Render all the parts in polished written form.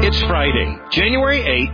It's Friday, January 8,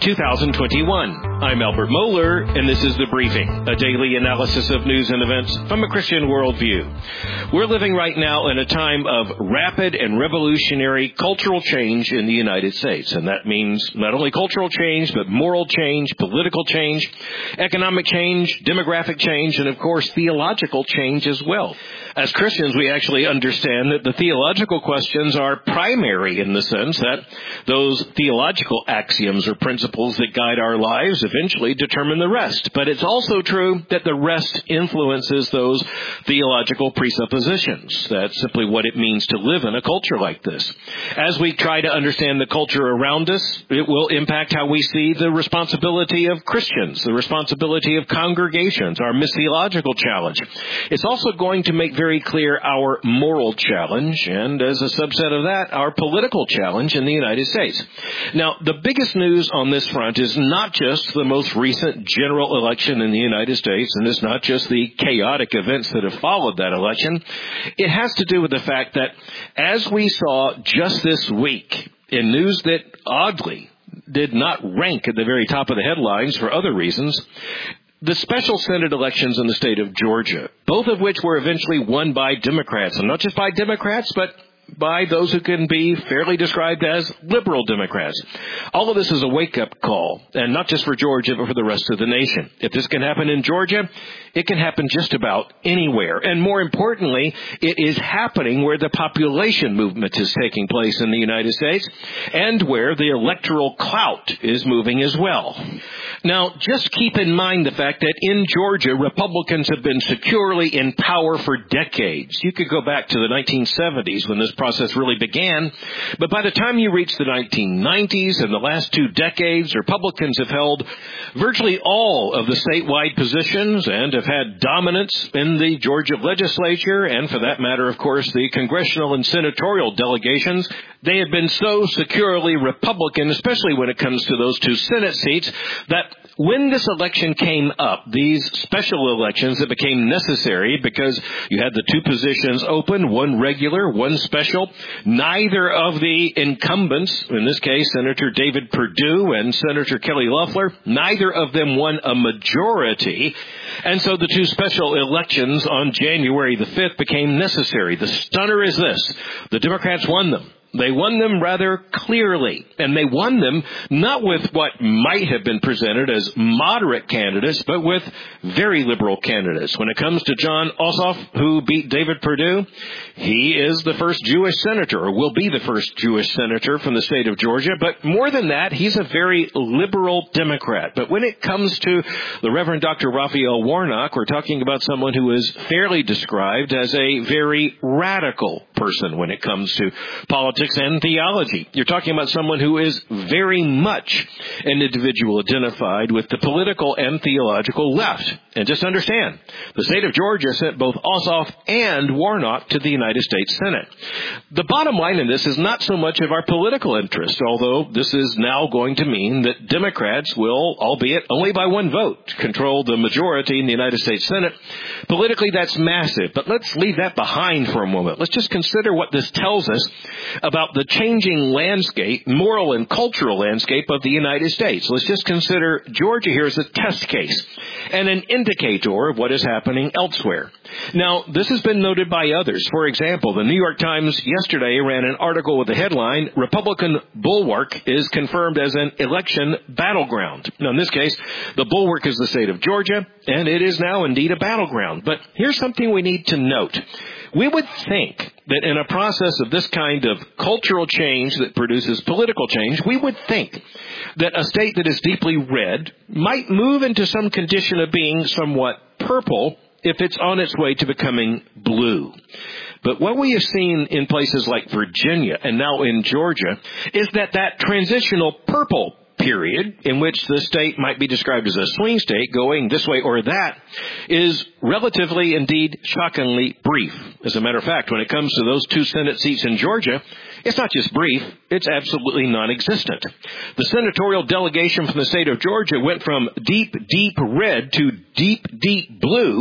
2021. I'm Albert Mohler, and this is The Briefing, a daily analysis of news and events from a Christian worldview. We're living right now in a time of rapid and revolutionary cultural change in the United States, and that means not only cultural change, but moral change, political change, economic change, demographic change, and of course, theological change as well. As Christians, we actually understand that the theological questions are primary in the sense that those theological axioms or principles that guide our lives eventually determine the rest. But it's also true that the rest influences those theological presuppositions. That's simply what it means to live in a culture like this. As we try to understand the culture around us, it will impact how we see the responsibility of Christians, the responsibility of congregations, our missiological challenge. It's also going to make very clear our moral challenge, and as a subset of that, our political challenge in the United States. Now, the biggest news on this front is not just the most recent general election in the United States, and it's not just the chaotic events that have followed that election. It has to do with the fact that, as we saw just this week in news that oddly did not rank at the very top of the headlines for other reasons, the special Senate elections in the state of Georgia, both of which were eventually won by Democrats, and not just by Democrats, but by those who can be fairly described as liberal Democrats. All of this is a wake-up call, and not just for Georgia, but for the rest of the nation. If this can happen in Georgia, it can happen just about anywhere. And more importantly, it is happening where the population movement is taking place in the United States, and where the electoral clout is moving as well. Now, just keep in mind the fact that in Georgia, Republicans have been securely in power for decades. You could go back to the 1970s when this process really began, but by the time you reach the 1990s and the last 2 decades, Republicans have held virtually all of the statewide positions and have had dominance in the Georgia legislature and, for that matter, of course, the congressional and senatorial delegations. They have been so securely Republican, especially when it comes to those 2 Senate seats, that when this election came up, these special elections that became necessary because you had the 2 positions open, one regular, one special, neither of the incumbents, in this case Senator David Perdue and Senator Kelly Loeffler, neither of them won a majority. And so the 2 special elections on January the 5th became necessary. The stunner is this: the Democrats won them. They won them rather clearly, and they won them not with what might have been presented as moderate candidates, but with very liberal candidates. When it comes to Jon Ossoff, who beat David Perdue, he is the first Jewish senator, or will be the first Jewish senator from the state of Georgia. But more than that, he's a very liberal Democrat. But when it comes to the Reverend Dr. Raphael Warnock, we're talking about someone who is fairly described as a very radical person when it comes to politics and theology. You're talking about someone who is very much an individual identified with the political and theological left. And just understand, the state of Georgia sent both Ossoff and Warnock to the United States Senate. The bottom line in this is not so much of our political interest, although this is now going to mean that Democrats will, albeit only by 1 vote, control the majority in the United States Senate. Politically, that's massive, but let's leave that behind for a moment. Let's just consider what this tells us about the changing landscape, moral and cultural landscape of the United States. Let's just consider Georgia here as a test case and an indicator of what is happening elsewhere. Now, this has been noted by others. For example, the New York Times yesterday ran an article with the headline, "Republican Bulwark is confirmed as an election battleground." Now, in this case, the bulwark is the state of Georgia, and it is now indeed a battleground. But here's something we need to note. We would think that in a process of this kind of cultural change that produces political change, we would think that a state that is deeply red might move into some condition of being somewhat purple if it's on its way to becoming blue. But what we have seen in places like Virginia and now in Georgia is that transitional purple period in which the state might be described as a swing state going this way or that is relatively, indeed, shockingly brief. As a matter of fact, when it comes to those 2 Senate seats in Georgia, it's not just brief, it's absolutely non-existent. The senatorial delegation from the state of Georgia went from deep, deep red to deep, deep blue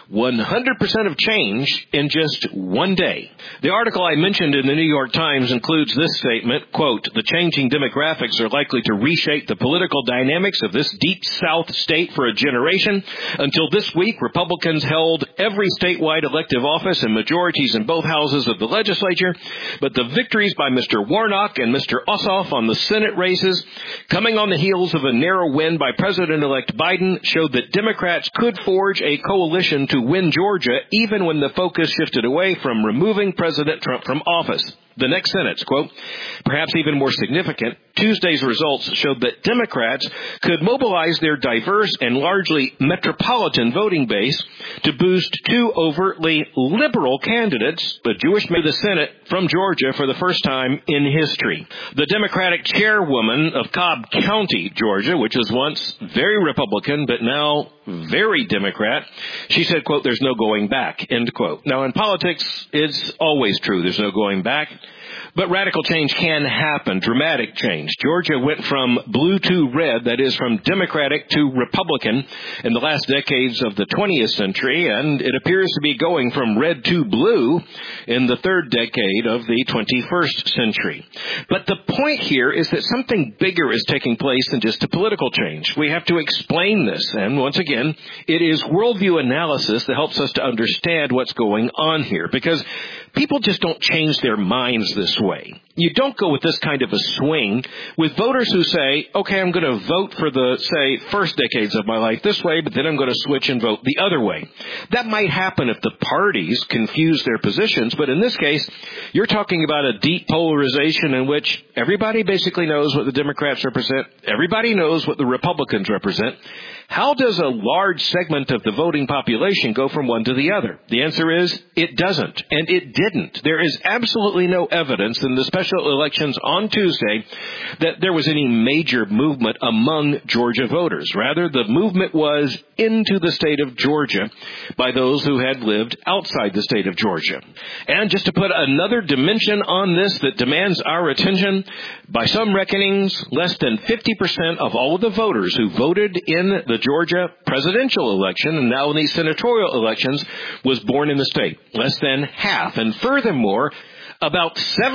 100% of change in just one day. The article I mentioned in the New York Times includes this statement, quote, "The changing demographics are likely to reshape the political dynamics of this deep South state for a generation. Until this week, Republicans held every statewide elective office and majorities in both houses of the legislature, but the victories by Mr. Warnock and Mr. Ossoff on the Senate races, coming on the heels of a narrow win by President-elect Biden, showed that Democrats could forge a coalition to win Georgia even when the focus shifted away from removing President Trump from office." The next sentence, quote, "Perhaps even more significant, Tuesday's results showed that Democrats could mobilize their diverse and largely metropolitan voting base to boost two overtly liberal candidates, the Jewish member of the Senate from Georgia for the first time in history. The Democratic chairwoman of Cobb County, Georgia, which was once very Republican but now very Democrat, she said, quote, 'There's no going back,' end quote." Now, in politics, it's always true. There's no going back. But radical change can happen, dramatic change. Georgia went from blue to red, that is, from Democratic to Republican in the last decades of the 20th century, and it appears to be going from red to blue in the third decade of the 21st century. But the point here is that something bigger is taking place than just a political change. We have to explain this, and once again, it is worldview analysis that helps us to understand what's going on here, because people just don't change their minds this way. You don't go with this kind of a swing with voters who say, okay, I'm going to vote for the, say, first decades of my life this way, but then I'm going to switch and vote the other way. That might happen if the parties confuse their positions, but in this case, you're talking about a deep polarization in which everybody basically knows what the Democrats represent, everybody knows what the Republicans represent. How does a large segment of the voting population go from one to the other? The answer is, it doesn't, and it didn't. There is absolutely no evidence in the special elections on Tuesday that there was any major movement among Georgia voters. Rather, the movement was into the state of Georgia by those who had lived outside the state of Georgia. And just to put another dimension on this that demands our attention, by some reckonings, less than 50% of all of the voters who voted in the Georgia presidential election and now in these senatorial elections was born in the state. Less than half. And furthermore, about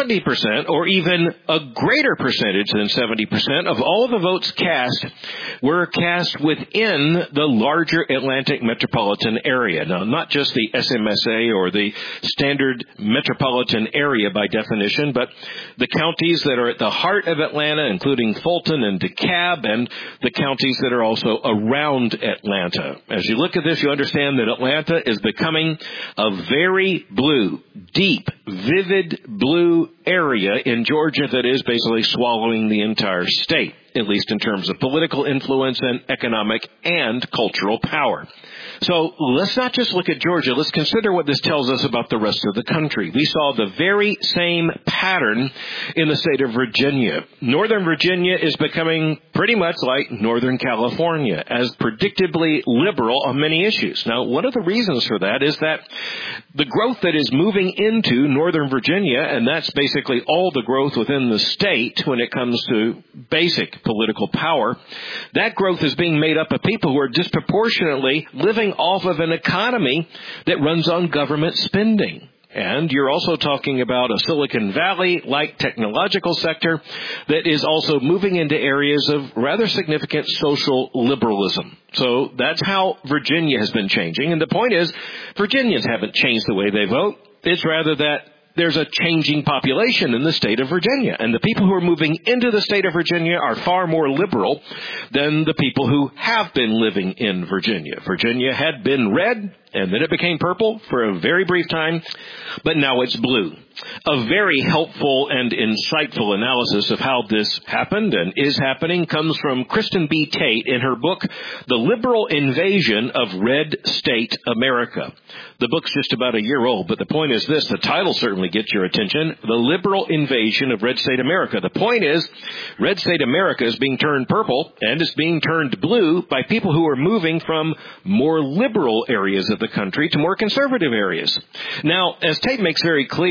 70% or even a greater percentage than 70% of all the votes cast were cast within the larger Atlantic metropolitan area. Now, not just the SMSA or the standard metropolitan area by definition, but the counties that are at the heart of Atlanta, including Fulton and DeKalb, and the counties that are also around Atlanta. As you look at this, you understand that Atlanta is becoming a very blue, deep, vivid blue area in Georgia that is basically swallowing the entire state, at least in terms of political influence and economic and cultural power. So let's not just look at Georgia. Let's consider what this tells us about the rest of the country. We saw the very same pattern in the state of Virginia. Northern Virginia is becoming pretty much like Northern California, as predictably liberal on many issues. Now, one of the reasons for that is that the growth that is moving into Northern Virginia, and that's basically all the growth within the state when it comes to basic political power, that growth is being made up of people who are disproportionately living off of an economy that runs on government spending. And you're also talking about a Silicon Valley-like technological sector that is also moving into areas of rather significant social liberalism. So that's how Virginia has been changing. And the point is, Virginians haven't changed the way they vote. It's rather that there's a changing population in the state of Virginia. And the people who are moving into the state of Virginia are far more liberal than the people who have been living in Virginia. Virginia had been red, and then it became purple for a very brief time, but now it's blue. A very helpful and insightful analysis of how this happened and is happening comes from Kristen B. Tate in her book, The Liberal Invasion of Red State America. The book's just about a year old, but the point is this, the title certainly gets your attention, The Liberal Invasion of Red State America. The point is, Red State America is being turned purple and is being turned blue by people who are moving from more liberal areas of the country to more conservative areas. Now, as Tate makes very clear, there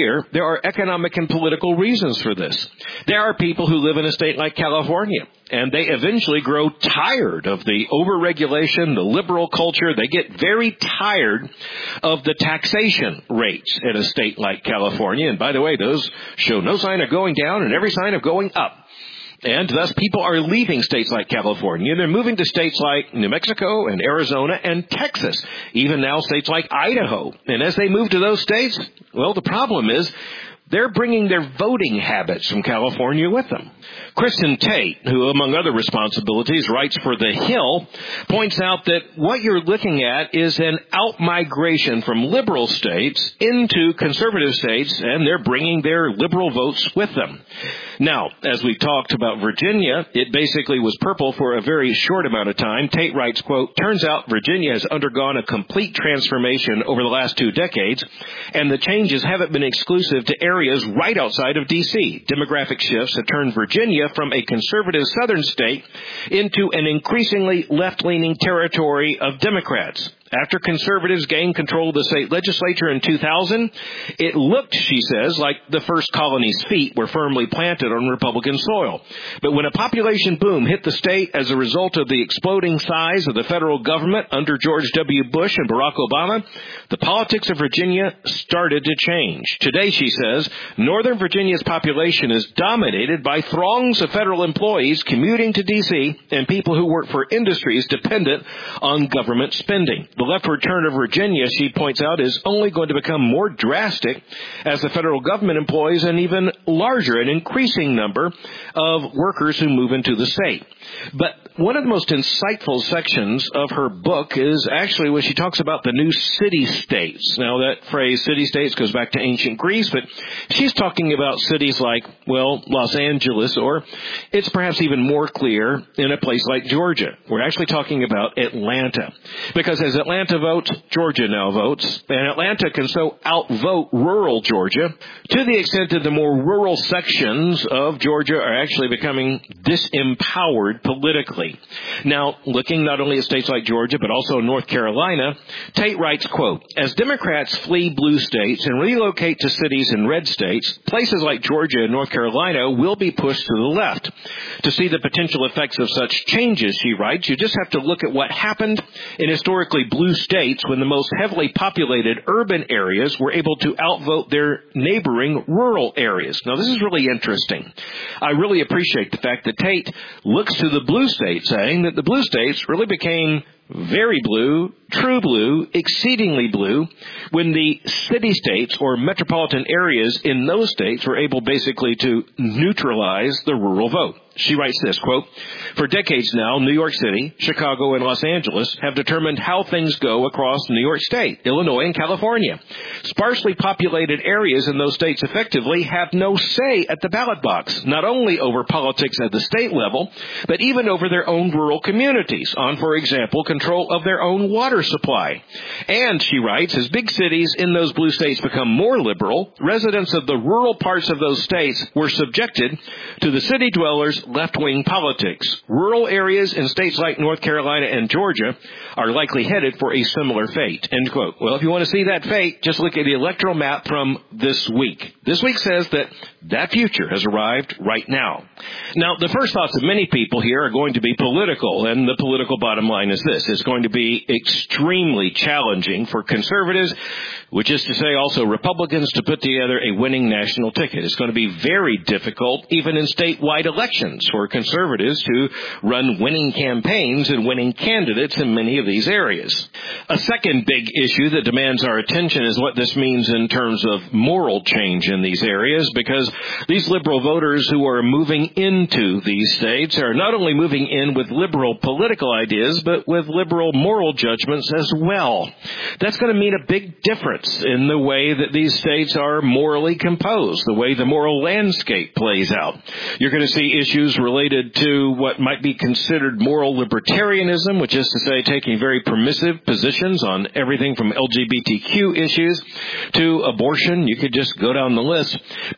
are economic and political reasons for this. There are people who live in a state like California, and they eventually grow tired of the overregulation, the liberal culture. They get very tired of the taxation rates in a state like California. And by the way, those show no sign of going down and every sign of going up. And thus people are leaving states like California. They're moving to states like New Mexico and Arizona and Texas, even now states like Idaho. And as they move to those states, well, the problem is they're bringing their voting habits from California with them. Kristen Tate, who among other responsibilities writes for The Hill, points out that what you're looking at is an out-migration from liberal states into conservative states, and they're bringing their liberal votes with them. Now, as we talked about Virginia, it basically was purple for a very short amount of time. Tate writes, quote, "Turns out Virginia has undergone a complete transformation over the last 2 decades, and the changes haven't been exclusive to areas right outside of D.C. Demographic shifts have turned Virginia from a conservative southern state into an increasingly left-leaning territory of Democrats. After conservatives gained control of the state legislature in 2000, it looked, she says, like the first colony's feet were firmly planted on Republican soil. But when a population boom hit the state as a result of the exploding size of the federal government under George W. Bush and Barack Obama, the politics of Virginia started to change. Today, she says, Northern Virginia's population is dominated by throngs of federal employees commuting to D.C. and people who work for industries dependent on government spending. The leftward turn of Virginia, she points out, is only going to become more drastic as the federal government employs an even larger and increasing number of workers who move into the state. But one of the most insightful sections of her book is actually when she talks about the new city-states. Now, that phrase, city-states, goes back to ancient Greece, but she's talking about cities like, well, Los Angeles, or it's perhaps even more clear in a place like Georgia. We're actually talking about Atlanta. Because as Atlanta votes, Georgia now votes, and Atlanta can so outvote rural Georgia to the extent that the more rural sections of Georgia are actually becoming disempowered politically. Now, looking not only at states like Georgia, but also North Carolina, Tate writes, quote, "As Democrats flee blue states and relocate to cities in red states, places like Georgia and North Carolina will be pushed to the left. To see the potential effects of such changes," she writes, "you just have to look at what happened in historically blue states when the most heavily populated urban areas were able to outvote their neighboring rural areas." Now, this is really interesting. I really appreciate the fact that Tate looks to the blue states, saying that the blue states really became very blue, true blue, exceedingly blue, when the city-states or metropolitan areas in those states were able basically to neutralize the rural vote. She writes this, quote, "For decades now, New York City, Chicago, and Los Angeles have determined how things go across New York State, Illinois, and California. Sparsely populated areas in those states effectively have no say at the ballot box, not only over politics at the state level, but even over their own rural communities, on, for example, control of their own water supply. And," she writes, "as big cities in those blue states become more liberal, residents of the rural parts of those states were subjected to the city dwellers' left-wing politics. Rural areas in states like North Carolina and Georgia are likely headed for a similar fate." End quote. Well, if you want to see that fate, just look at the electoral map from this week. This week says that future has arrived right now. Now, the first thoughts of many people here are going to be political, and the political bottom line is this. It's going to be extremely challenging for conservatives, which is to say also Republicans, to put together a winning national ticket. It's going to be very difficult, even in statewide elections, for conservatives to run winning campaigns and winning candidates in many of these areas. A second big issue that demands our attention is what this means in terms of moral change in these areas, because these liberal voters who are moving into these states are not only moving in with liberal political ideas, but with liberal moral judgments as well. That's going to mean a big difference in the way that these states are morally composed, the way the moral landscape plays out. You're going to see issues related to what might be considered moral libertarianism, which is to say taking very permissive positions on everything from LGBTQ issues to abortion. You could just go down the list. But there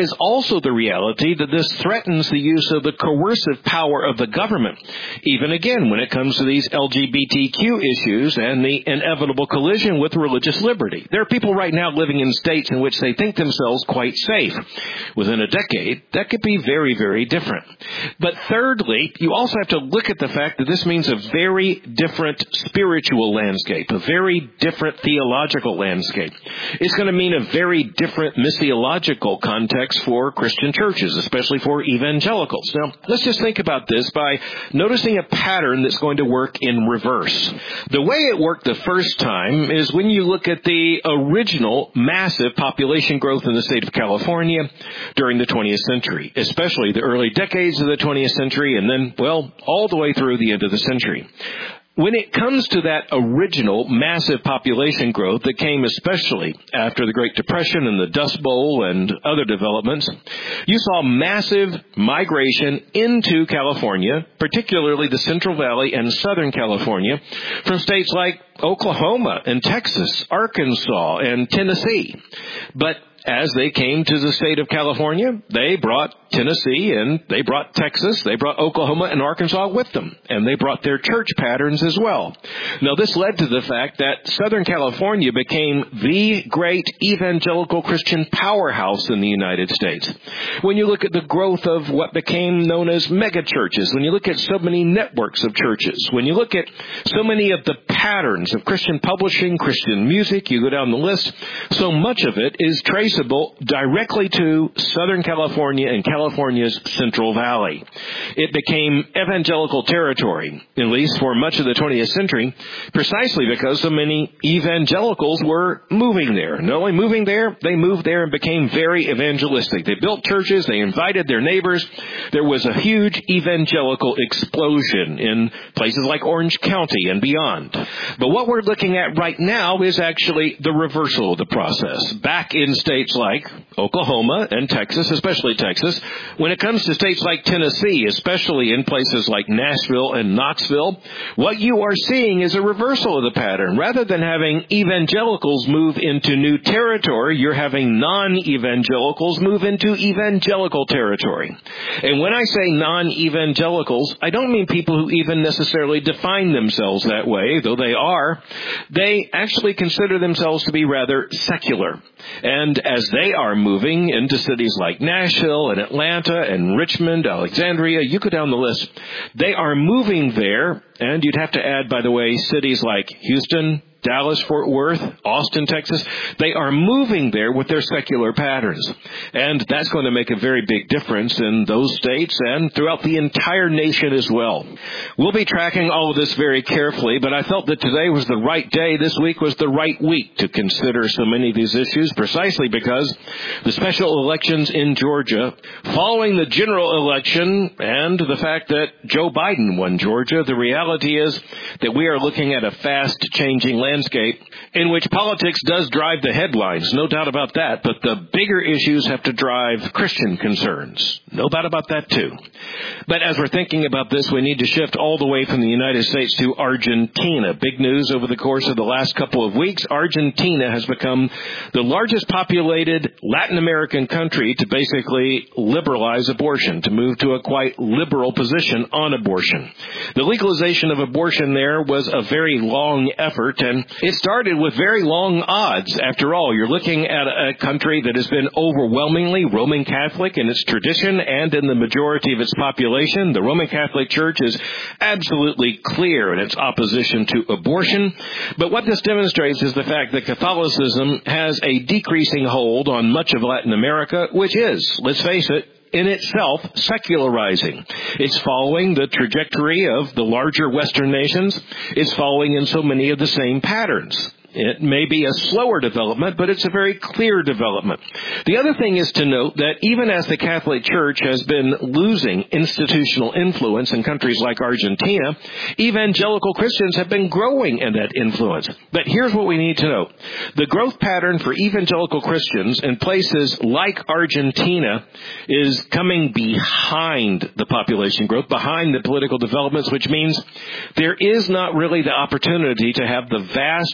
is also the reality that this threatens the use of the coercive power of the government, even again when it comes to these LGBTQ issues and the inevitable collision with religious liberty. There are people right now living in states in which they think themselves quite safe. Within a decade, that could be very, very different. But thirdly, you also have to look at the fact that this means a very different spiritual landscape, a very different theological landscape. It's going to mean a very different missiological context for Christian churches, especially for evangelicals. Now, let's just think about this by noticing a pattern that's going to work in reverse. The way it worked the first time is when you look at the original massive population growth in the state of California during the 20th century, especially the early decades of the 20th century and then, well, all the way through the end of the century. When it comes to that original massive population growth that came especially after the Great Depression and the Dust Bowl and other developments, you saw massive migration into California, particularly the Central Valley and Southern California, from states like Oklahoma and Texas, Arkansas and Tennessee. But as they came to the state of California, they brought Tennessee and they brought Texas, they brought Oklahoma and Arkansas with them, and they brought their church patterns as well. Now, this led to the fact that Southern California became the great evangelical Christian powerhouse in the United States. When you look at the growth of what became known as megachurches, when you look at so many networks of churches, when you look at so many of the patterns of Christian publishing, Christian music, you go down the list, so much of it is traceable directly to Southern California and California's Central Valley. It became evangelical territory, at least for much of the 20th century, precisely because so many evangelicals were moving there. Not only moving there, they moved there and became very evangelistic. They built churches, they invited their neighbors. There was a huge evangelical explosion in places like Orange County and beyond. But what we're looking at right now is actually the reversal of the process. Back in states like Oklahoma and Texas, especially Texas, when it comes to states like Tennessee, especially in places like Nashville and Knoxville, what you are seeing is a reversal of the pattern. Rather than having evangelicals move into new territory, you're having non-evangelicals move into evangelical territory. And when I say non-evangelicals, I don't mean people who even necessarily define themselves that way, though they are. They actually consider themselves to be rather secular. And as they are moving into cities like Nashville and Atlanta and Richmond, Alexandria, you go down the list, they are moving there, and you'd have to add, by the way, cities like Houston, Dallas, Fort Worth, Austin, Texas, they are moving there with their secular patterns. And that's going to make a very big difference in those states and throughout the entire nation as well. We'll be tracking all of this very carefully, but I felt that today was the right day, this week was the right week to consider so many of these issues, precisely because the special elections in Georgia, following the general election and the fact that Joe Biden won Georgia, the reality is that we are looking at a fast-changing landscape in which politics does drive the headlines, no doubt about that, but the bigger issues have to drive Christian concerns. No doubt about that, too. But as we're thinking about this, we need to shift all the way from the United States to Argentina. Big news over the course of the last couple of weeks. Argentina has become the largest populated Latin American country to basically liberalize abortion, to move to a quite liberal position on abortion. The legalization of abortion there was a very long effort, and it started with very long odds. After all, you're looking at a country that has been overwhelmingly Roman Catholic in its tradition and in the majority of its population. The Roman Catholic Church is absolutely clear in its opposition to abortion. But what this demonstrates is the fact that Catholicism has a decreasing hold on much of Latin America, which is, let's face it, in itself secularizing. It's following the trajectory of the larger Western nations. It's following in so many of the same patterns. It may be a slower development, but it's a very clear development. The other thing is to note that even as the Catholic Church has been losing institutional influence in countries like Argentina, evangelical Christians have been growing in that influence. But here's what we need to know. The growth pattern for evangelical Christians in places like Argentina is coming behind the population growth, behind the political developments, which means there is not really the opportunity to have the vast growth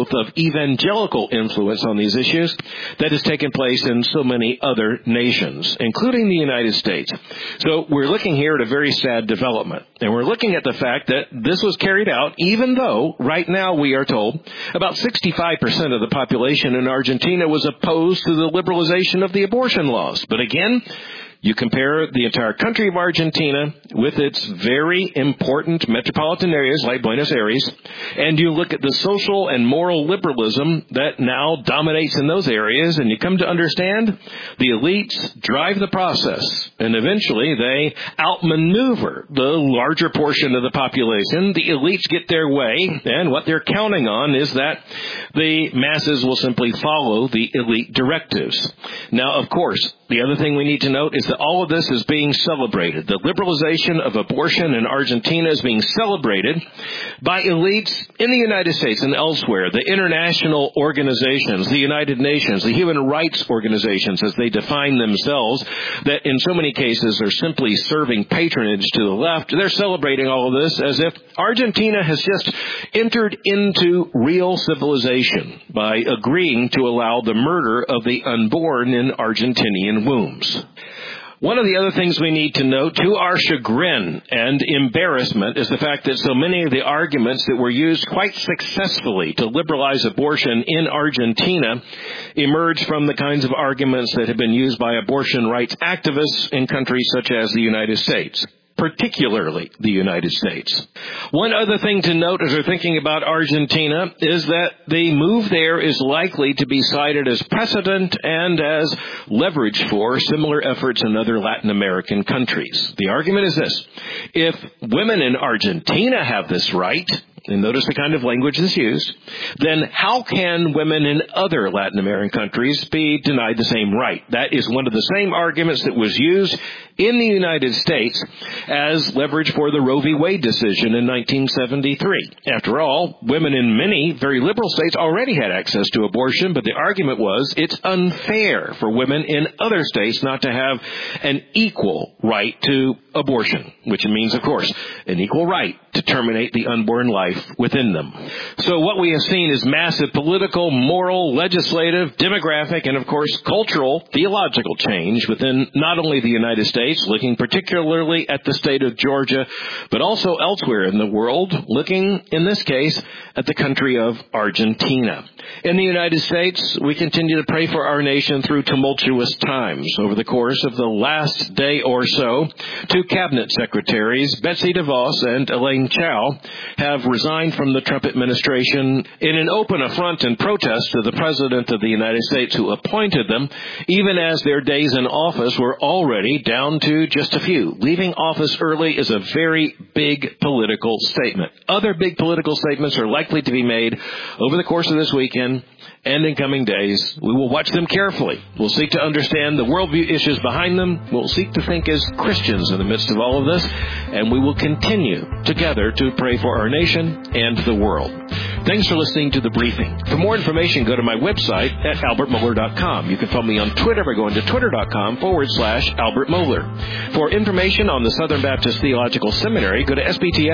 growth of evangelical influence on these issues that has taken place in so many other nations, including the United States. So we're looking here at a very sad development. And we're looking at the fact that this was carried out even though right now we are told about 65% of the population in Argentina was opposed to the liberalization of the abortion laws. But again, you compare the entire country of Argentina with its very important metropolitan areas like Buenos Aires, and you look at the social and moral liberalism that now dominates in those areas, and you come to understand the elites drive the process, and eventually they outmaneuver the larger portion of the population. The elites get their way, and what they're counting on is that the masses will simply follow the elite directives. Now, of course, the other thing we need to note is that all of this is being celebrated. The liberalization of abortion in Argentina is being celebrated by elites in the United States and elsewhere, the international organizations, the United Nations, the human rights organizations as they define themselves, that in so many cases are simply serving patronage to the left. They're celebrating all of this as if Argentina has just entered into real civilization by agreeing to allow the murder of the unborn in Argentinian wombs. One of the other things we need to note, to our chagrin and embarrassment, is the fact that so many of the arguments that were used quite successfully to liberalize abortion in Argentina emerged from the kinds of arguments that have been used by abortion rights activists in countries such as the United States. Particularly the United States. One other thing to note as we're thinking about Argentina is that the move there is likely to be cited as precedent and as leverage for similar efforts in other Latin American countries. The argument is this: if women in Argentina have this right, and notice the kind of language that's used, then how can women in other Latin American countries be denied the same right? That is one of the same arguments that was used in the United States as leverage for the Roe v. Wade decision in 1973. After all, women in many very liberal states already had access to abortion, but the argument was it's unfair for women in other states not to have an equal right to abortion, which means, of course, an equal right to terminate the unborn life within them. So what we have seen is massive political, moral, legislative, demographic, and of course cultural, theological change within not only the United States, looking particularly at the state of Georgia, but also elsewhere in the world, looking in this case at the country of Argentina. In the United States, we continue to pray for our nation through tumultuous times. Over the course of the last day or so, two cabinet secretaries, Betsy DeVos and Elaine Chao, have resigned from the Trump administration in an open affront and protest to the President of the United States who appointed them, even as their days in office were already down to just a few. Leaving office early is a very big political statement. Other big political statements are likely to be made over the course of this weekend and in coming days. We will watch them carefully. We'll seek to understand the worldview issues behind them. We'll seek to think as Christians in the midst of all of this, and we will continue together to pray for our nation and the world. Thanks for listening to The Briefing. For more information, go to my website at albertmohler.com. You can follow me on Twitter by going to twitter.com/Albert Mohler. For information on the Southern Baptist Theological Seminary, go to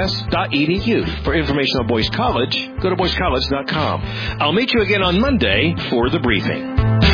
sbts.edu. For information on Boyce College, go to boycecollege.com. I'll meet you again on Monday for The Briefing.